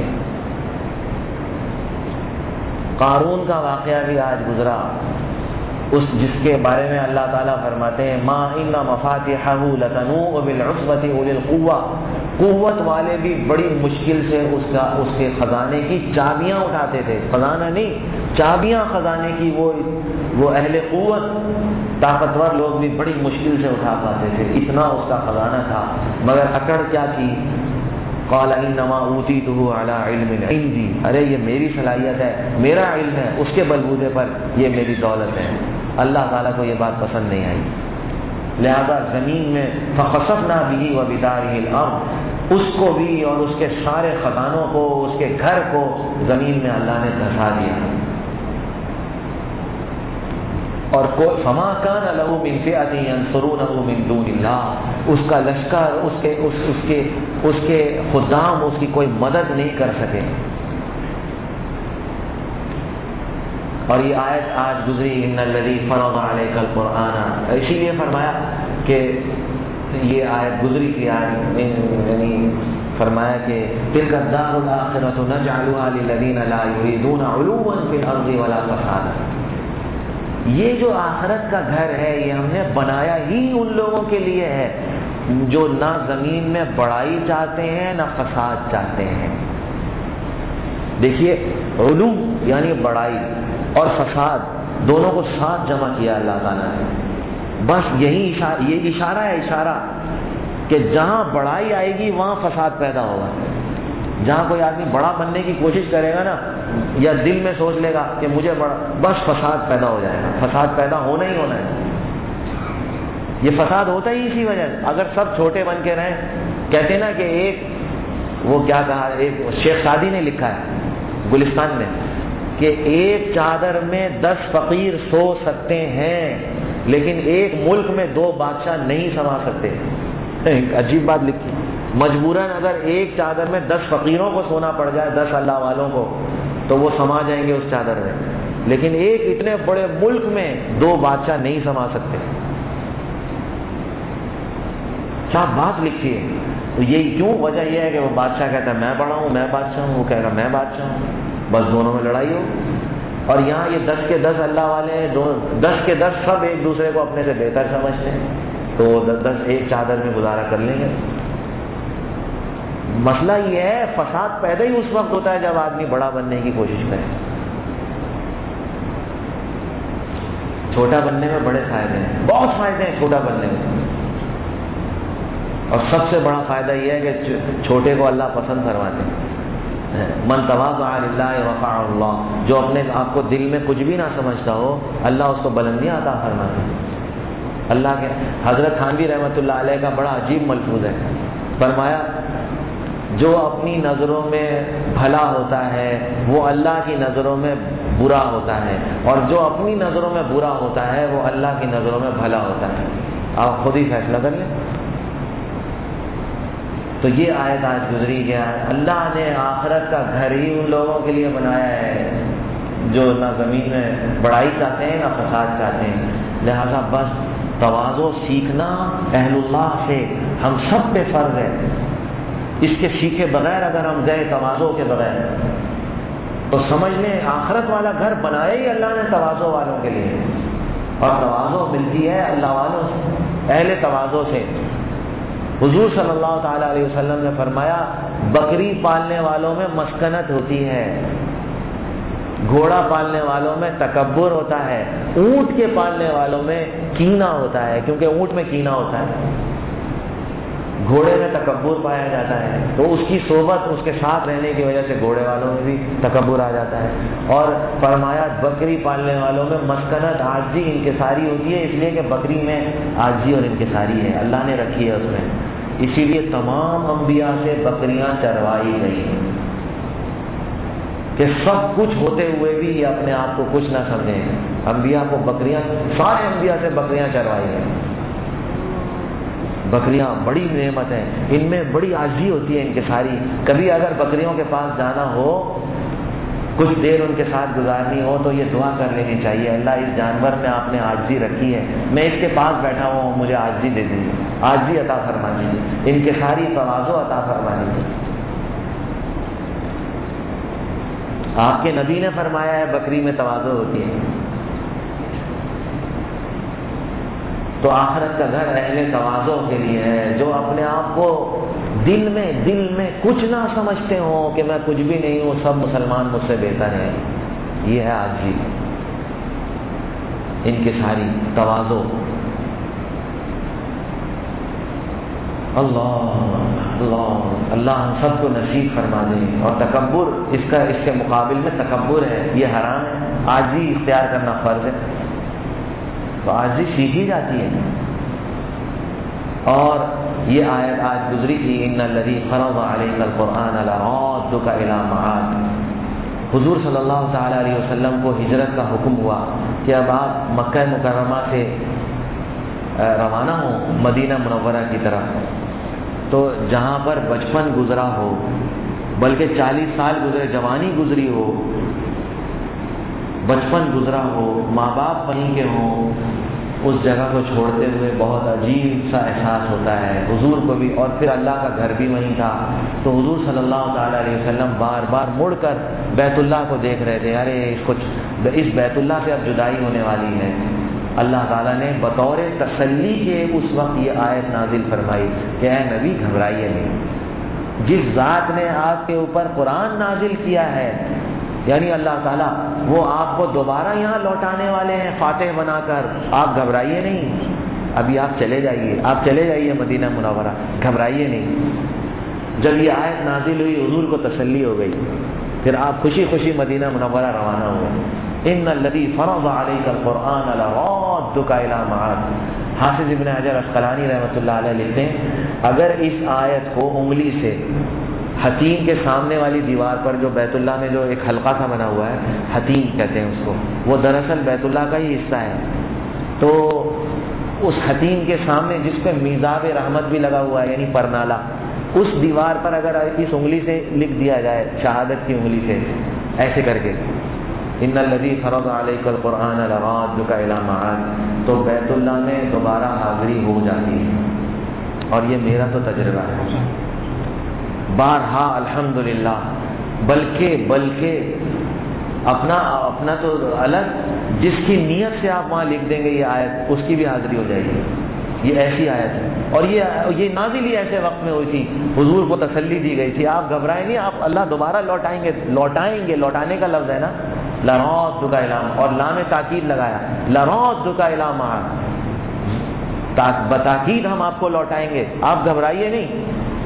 قارون کا واقعہ بھی آج گزرا, اس جس کے بارے میں اللہ تعالیٰ فرماتے ہیں ما ان مفاتحہ لتنوء بالعصبۃ اولي القوہ, قوت والے بھی بڑی مشکل سے اس کا اس کے خزانے کی چابیاں اٹھاتے تھے. خزانہ نہیں, چابیاں خزانے کی وہ وہ اہل قوت طاقتور لوگ بھی بڑی مشکل سے اٹھا پاتے تھے, اتنا اس کا خزانہ تھا. مگر اکڑ کیا تھی, قال انما اوتیتہ علی علم عندی, ارے یہ میری صلاحیت ہے, میرا علم ہے, اس کے بلبوتے پر یہ میری دولت ہے. اللہ تعالیٰ کو یہ بات پسند نہیں آئی. لہذا زمین میں فخسفنا به وبدارہ الارض, اس کو بھی اور اس کے سارے خزانوں کو, اس کے گھر کو زمین میں اللہ نے دھسا دیا. اور فما کان لہ من فئۃ ینصرونہ من دون اللہ, اس کا لشکر, اس کے اس اس کے اس کے خدام اس کی کوئی مدد نہیں کر سکے. اور یہ آیت آج گزری ان الذی فرض علیک القرآن, اسی لیے فرمایا کہ یہ آیت گزری تھی آج, یعنی فرمایا کہ تلک الدار الآخرۃ نجعلها للذین لا یریدون علوا فی الارض ولا فسادا, یہ جو آخرت کا گھر ہے یہ ہم نے بنایا ہی ان لوگوں کے لیے ہے جو نہ زمین میں بڑائی چاہتے ہیں نہ فساد چاہتے ہیں. دیکھیے علو یعنی بڑائی اور فساد دونوں کو ساتھ جمع کیا اللہ تعالیٰ نے. بس یہی اشارہ, یہ اشارہ ہے اشارہ کہ جہاں بڑائی آئے گی وہاں فساد پیدا ہوگا. جہاں کوئی آدمی بڑا بننے کی کوشش کرے گا نا, یا دل میں سوچ لے گا کہ مجھے بڑا, بس فساد پیدا ہو جائے گا. فساد پیدا ہونا ہی ہونا ہے. یہ فساد ہوتا ہی اسی وجہ سے. اگر سب چھوٹے بن کے رہیں, کہتے ہیں نا کہ ایک وہ کیا کہا, ایک شیخ سعدی نے لکھا ہے گلستان میں کہ ایک چادر میں دس فقیر سو سکتے ہیں لیکن ایک ملک میں دو بادشاہ نہیں سما سکتے. عجیب بات لکھی. مجبوراً اگر ایک چادر میں دس فقیروں کو سونا پڑ جائے, دس اللہ والوں کو, تو وہ سما جائیں گے اس چادر میں, لیکن ایک اتنے بڑے ملک میں دو بادشاہ نہیں سما سکتے. کیا بات لکھی ہے. یہ کیوں, وجہ یہ ہے کہ وہ بادشاہ کہتا ہے میں بڑا ہوں, میں بادشاہ ہوں, وہ کہے گا میں بادشاہ ہوں. بس دونوں میں لڑائی ہو. اور یہاں یہ دس کے دس اللہ والے ہیں، دس کے دس سب ایک دوسرے کو اپنے سے بہتر سمجھتے ہیں، تو دس دس ایک چادر میں گزارا کر لیں گے. مسئلہ یہ ہے فساد پیدا ہی اس وقت ہوتا ہے جب آدمی بڑا بننے کی کوشش کرے. چھوٹا بننے میں بڑے فائدے ہیں، بہت فائدے ہیں چھوٹا بننے میں. اور سب سے بڑا فائدہ یہ ہے کہ چھوٹے کو اللہ پسند فرماتے ہیں. من تواضع للہ رفعہ اللہ، جو اپنے آپ کو دل میں کچھ بھی نہ سمجھتا ہو اللہ اس کو بلندیاں عطا فرماتے ہیں. اللہ کے حضرت تھانوی رحمۃ اللہ علیہ کا بڑا عجیب ملفوظ ہے، فرمایا جو اپنی نظروں میں بھلا ہوتا ہے وہ اللہ کی نظروں میں برا ہوتا ہے، اور جو اپنی نظروں میں برا ہوتا ہے وہ اللہ کی نظروں میں بھلا ہوتا ہے. آپ خود ہی فیصلہ کر لیں. تو یہ آیت آج گزری گیا ہے. اللہ نے آخرت کا گھر ہی ان لوگوں کے لیے بنایا ہے جو نہ زمین میں بڑائی چاہتے ہیں نہ فساد چاہتے ہیں. لہذا بس تواضع سیکھنا اہل اللہ سے ہم سب پہ فرض ہے. اس کے سیکھے بغیر اگر ہم گئے تواضع کے بغیر تو سمجھ لیں آخرت والا گھر بنایا ہی اللہ نے تواضع والوں کے لیے. اور تواضع ملتی ہے اللہ والوں سے، اہل تواضع سے. حضور صلی اللہ تعالی علیہ وسلم نے فرمایا بکری پالنے والوں میں مسکنت ہوتی ہے، گھوڑا پالنے والوں میں تکبر ہوتا ہے، اونٹ کے پالنے والوں میں کینہ ہوتا ہے، کیونکہ اونٹ میں کینہ ہوتا ہے، گھوڑے میں تکبر پایا جاتا ہے. تو اس کی صحبت، اس کے ساتھ رہنے کی وجہ سے گھوڑے والوں میں بھی تکبر آ جاتا ہے. اور فرمایا بکری پالنے والوں میں مسکنت، عاجزی، انکساری ہوتی ہے، اس لیے کہ بکری میں عاجزی اور انکساری ہے، اللہ نے رکھی ہے اس میں. اسی لیے تمام انبیاء سے بکریاں چروائی گئی کہ سب کچھ ہوتے ہوئے بھی یہ اپنے آپ کو کچھ نہ سمجھیں. انبیاء کو بکریاں، سارے انبیاء سے بکریاں چروائی گئی. بکریاں بڑی نعمت ہیں، ان میں بڑی عاجزی ہوتی ہے، انکساری. کبھی اگر بکریوں کے پاس جانا ہو، کچھ دیر ان کے ساتھ گزارنی ہو تو یہ دعا کر لینی چاہیے اللہ اس جانور میں آپ نے عاجزی رکھی ہے، میں اس کے پاس بیٹھا ہوں، مجھے عاجزی دے دیجیے، عاجزی عطا فرما دیجیے، انکساری تواضع عطا فرما دیجیے. آپ کے نبی نے فرمایا ہے بکری میں تواضع ہوتی ہے. تو آخرت کا گھر اہل تواضع کے لیے ہے، جو اپنے آپ کو دل میں دل میں کچھ نہ سمجھتے ہوں کہ میں کچھ بھی نہیں ہوں، سب مسلمان مجھ سے بہتر ہیں. یہ ہے عاجزی، انکساری، تواضع. اللہ اللہ اللہ ہم سب کو نصیب فرما دے. اور تکبر، اس کا اس کے مقابل میں تکبر ہے، یہ حرام ہے. عاجزی اختیار کرنا فرض ہے، تو عاجزی سیکھی جاتی ہے. اور یہ آیت آج گزری تھی ان الذی فرض علیک القرآن لرادک الی معاد. حضور صلی اللہ تعالی علیہ وسلم کو ہجرت کا حکم ہوا کہ اب آپ مکہ مکرمہ سے روانہ ہوں مدینہ منورہ کی طرف. تو جہاں پر بچپن گزرا ہو، بلکہ چالیس سال گزرے، جوانی گزری ہو، بچپن گزرا ہو، ماں باپ وہیں کے ہوں، اس جگہ کو چھوڑتے ہوئے بہت عجیب سا احساس ہوتا ہے حضور کو بھی. اور پھر اللہ کا گھر بھی وہیں تھا، تو حضور صلی اللہ تعالیٰ علیہ وسلم بار بار مڑ کر بیت اللہ کو دیکھ رہے تھے. ارے اس کو اس بیت اللہ سے اب جدائی ہونے والی ہے. اللہ تعالیٰ نے بطور تسلی کے اس وقت یہ آیت نازل فرمائی کہ اے نبی گھبرائیے نہیں، جس ذات نے آپ کے اوپر قرآن نازل کیا ہے، یعنی اللہ تعالیٰ، وہ آپ کو دوبارہ یہاں لوٹانے والے ہیں فاتح بنا کر. آپ گھبرائیے نہیں، ابھی آپ چلے جائیے، آپ چلے جائیے مدینہ منورہ، گھبرائیے نہیں. جب یہ آیت نازل ہوئی حضور کو تسلی ہو گئی، پھر آپ خوشی خوشی مدینہ منورہ روانہ ہوئے. ان الذی فرض علیک القرآن لرادک الی معاد. حافظ ابن حجر عسقلانی رحمۃ اللہ علیہ لکھتے ہیں اگر اس آیت کو انگلی سے حتیم کے سامنے والی دیوار پر، جو بیت اللہ میں جو ایک حلقہ سا بنا ہوا ہے، حتیم کہتے ہیں اس کو، وہ دراصل بیت اللہ کا ہی حصہ ہے. تو اس حتیم کے سامنے جس پہ میزاب رحمت بھی لگا ہوا ہے، یعنی پرنالہ، اس دیوار پر اگر اس انگلی سے لکھ دیا جائے، شہادت کی انگلی سے ایسے کر کے، ان الذی فرض علیک القرآن لرادک الی معاد، تو بیت اللہ میں دوبارہ حاضری ہو جاتی ہے. اور یہ میرا تو تجربہ ہے بارہا الحمدللہ. بلکہ بلکہ اپنا اپنا تو الگ، جس کی نیت سے آپ وہاں لکھ دیں گے یہ آیت، اس کی بھی حاضری ہو جائے گی. یہ ایسی آیت ہے. اور یہ یہ نازل ہی ایسے وقت میں ہوئی تھی، حضور کو تسلی دی گئی تھی آپ گھبرائیں نہیں، آپ اللہ دوبارہ لوٹائیں گے. لوٹائیں گے، لوٹانے کا لفظ ہے نا، لَرَادُّكَ إِلَىٰ، اور لام تاکید لگایا، لَرَادُّكَ إِلَىٰ مَعَادٍ، بتاکید ہم آپ کو لوٹائیں گے، آپ گھبرائیے نہیں.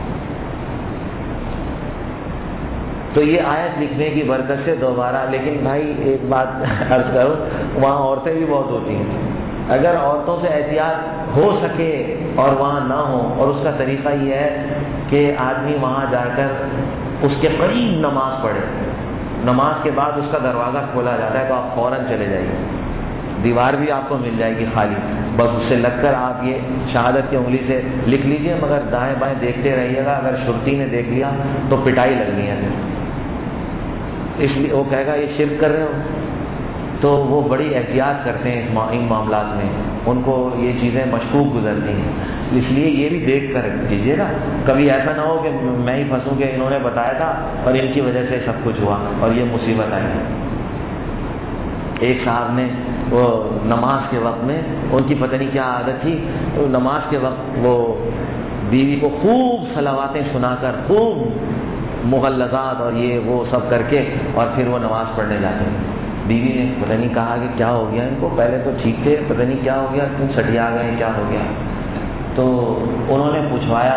تو یہ آیت لکھنے کی برکت سے دوبارہ. لیکن بھائی ایک بات عرض کرو، وہاں عورتیں بھی بہت ہوتی ہیں. اگر عورتوں سے احتیاط ہو سکے اور وہاں نہ ہو، اور اس کا طریقہ یہ ہے کہ آدمی وہاں جا کر اس کے قریب نماز پڑھے، نماز کے بعد اس کا دروازہ کھولا جاتا ہے تو آپ فوراً چلے جائیے، دیوار بھی آپ کو مل جائے گی خالی، بس اس سے لگ کر آپ یہ شہادت کی انگلی سے لکھ لیجئے، مگر دائیں بائیں دیکھتے رہیے گا. اگر شرطی نے دیکھ لیا تو پٹائی لگنی ہے. اس لیے وہ کہے گا یہ شرک کر رہے ہو. تو وہ بڑی احتیاط کرتے ہیں ان معاملات میں، ان کو یہ چیزیں مشکوک گزرتی ہیں. اس لیے یہ بھی دیکھ کر کیجیے گا، کبھی ایسا نہ ہو کہ میں ہی پھنسوں کہ انہوں نے بتایا تھا اور ان کی وجہ سے سب کچھ ہوا اور یہ مصیبت آئی. ایک صاحب نے وہ نماز کے وقت میں، ان کی پتہ نہیں کیا عادت تھی، تو نماز کے وقت وہ بیوی کو خوب صلواتیں سنا کر، خوب مغلظات اور یہ وہ سب کر کے، اور پھر وہ نماز پڑھنے جاتے ہیں. بیوی نے پتہ نہیں کہا کہ کیا ہو گیا ان کو، پہلے تو ٹھیک تھے، پتہ نہیں کیا ہو گیا، تم سٹیا گئے، کیا ہو گیا. تو انہوں نے پوچھوایا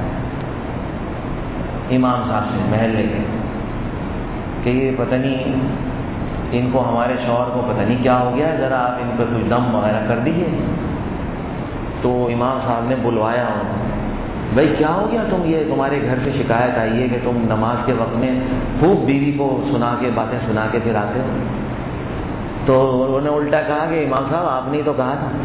امام صاحب سے محلے کے کہ یہ پتہ نہیں ان کو، ہمارے شوہر کو پتہ نہیں کیا ہو گیا، ذرا آپ ان پہ کچھ دم وغیرہ کر دیجیے. تو امام صاحب نے بلوایا انہوں، بھائی کیا ہو گیا، تم یہ تمہارے گھر سے شکایت آئی ہے کہ تم نماز کے وقت میں خوب بیوی کو سنا کے باتیں سنا کے پھر آتے ہو. تو انہوں نے الٹا کہا کہ امام صاحب آپ نے تو کہا تھا.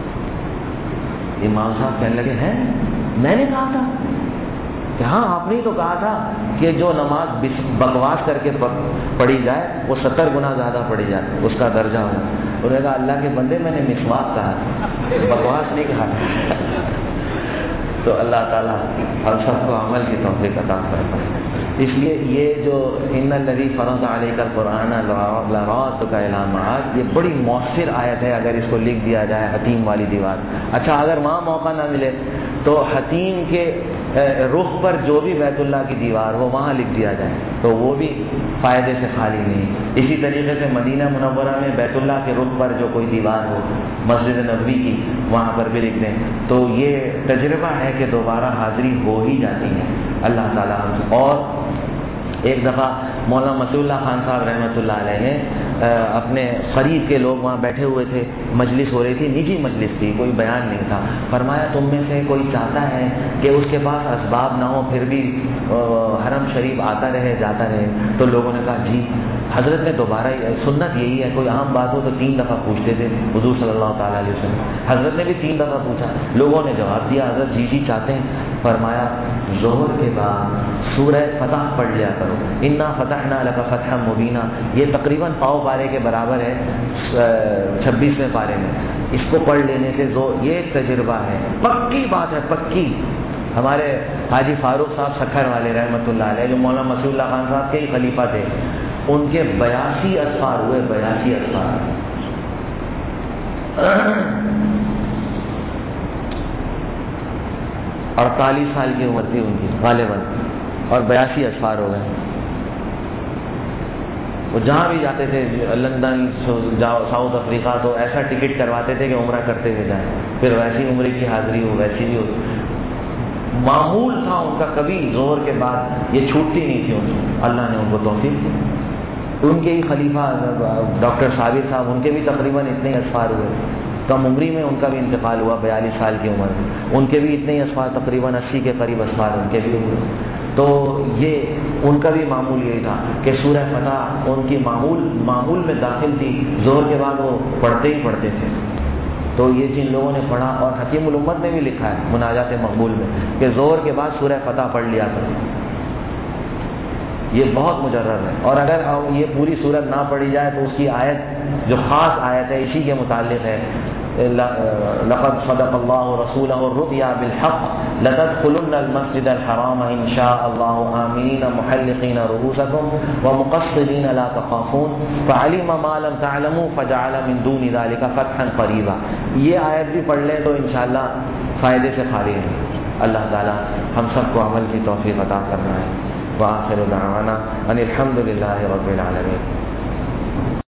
امام صاحب کہنے لگے ہیں میں نے کہا تھا کہ ہاں آپ نے تو کہا تھا کہ جو نماز بکواس کر کے پڑھی جائے وہ ستر گنا زیادہ پڑھی جائے، اس کا درجہ ہو. انہوں نے کہا اللہ کے بندے میں نے مسواک کہا تھا، بکواس نہیں کہا تھا. تو اللہ تعالیٰ ہم سب کو عمل کی توفیق عطا فرمائے. اس لیے یہ جو ان الذی فرض علیک القرآن لرادک الی معاد، یہ بڑی مؤثر آیت ہے اگر اس کو لکھ دیا جائے حتیم والی دیوار. اچھا اگر وہاں موقع نہ ملے تو حتیم کے رخ پر جو بھی بیت اللہ کی دیوار ہو وہاں لکھ دیا جائے تو وہ بھی فائدے سے خالی نہیں. اسی طریقے سے مدینہ منورہ میں بیت اللہ کے رخ پر جو کوئی دیوار ہو مسجد نبوی کی وہاں پر بھی لکھ دیں تو یہ تجربہ ہے کہ دوبارہ حاضری ہو ہی جاتی ہے. اللہ تعالیٰ. اور ایک دفعہ مولانا مسیح اللہ خان صاحب رحمۃ اللہ علیہ نے اپنے قریب کے لوگ وہاں بیٹھے ہوئے تھے، مجلس ہو رہی تھی، نجی مجلس تھی، کوئی بیان نہیں تھا. فرمایا تم میں سے کوئی چاہتا ہے کہ اس کے پاس اسباب نہ ہو پھر بھی حرم شریف آتا رہے جاتا رہے؟ تو لوگوں نے کہا جی. حضرت نے دوبارہ سنت یہی ہے کوئی عام بات ہو تو تین دفعہ پوچھتے تھے حضور صلی اللہ تعالیٰ علیہ وسلم. حضرت نے بھی تین دفعہ پوچھا، لوگوں نے جواب دیا حضرت جی جی چاہتے ہیں. فرمایا ظہر کے بعد سورہ فتح پڑھ لیا کرو، انا فتحنا لک فتحا مبینا. یہ تقریباً پاؤ پارے کے برابر ہے چھبیسویں پارے میں. اس کو پڑھ لینے سے یہ ایک تجربہ ہے، پکی بات ہے پکی. ہمارے حاجی فاروق صاحب سکھر والے رحمۃ اللہ علیہ جو مولانا مسیح اللہ خان صاحب کے ہی خلیفہ تھے، ان کے بیاسی اسفار ہوئے، بیاسی اسفار. اڑتالیس سال کی عمر تھی ان کی غالباً، اور بیاسی اسفار ہو گئے. وہ جہاں بھی جاتے تھے لندن ساؤتھ افریقہ تو ایسا ٹکٹ کرواتے تھے کہ عمرہ کرتے ہوئے جائیں، پھر ویسی عمرے کی حاضری ہو ویسی بھی ہو. معمول تھا ان کا، کبھی ظہر کے بعد یہ چھوٹتی نہیں تھی ان کو. اللہ نے ان کو توفیق دی. ان کے ہی خلیفہ ڈاکٹر صابر صاحب، ان کے بھی تقریباً اتنے ہی اسفار ہوئے، کم عمری میں ان کا بھی انتقال ہوا بیالیس سال کی عمر میں. ان کے بھی اتنے ہی اسفار، تقریباً اسی کے قریب اسفار ان کے بھی ہوئے. تو یہ ان کا بھی معمول یہی تھا کہ سورہ فتح ان کی معمول معمول میں داخل تھی، ظہر کے بعد وہ پڑھتے ہی پڑھتے تھے. تو یہ جن لوگوں نے پڑھا، اور حکیم الامت نے بھی لکھا ہے مناجات مقبول میں کہ ظہر کے بعد سورہ فتح پڑھ لیا کرو. یہ بہت مجرد ہے. اور اگر یہ پوری سورت نہ پڑھی جائے تو اس کی آیت جو خاص آیت ہے اسی کے متعلق ہے، لقد صدق الله رسوله الرؤيا بالحق لتدخلن المسجد الحرام ان شاء الله آمنين محلقين رؤوسكم ومقصرين لا تخافون فعلم ما لم تعلموا فجعل من دون ذلك فتحا قريبا. یہ آیت بھی پڑھ لیں تو انشاءاللہ فائدے سے خالی ہے. اللہ تعالی ہم سب کو عمل کی توفیق عطا کرنا ہے. وآخر دعوانا ان الحمد للہ رب العالمین.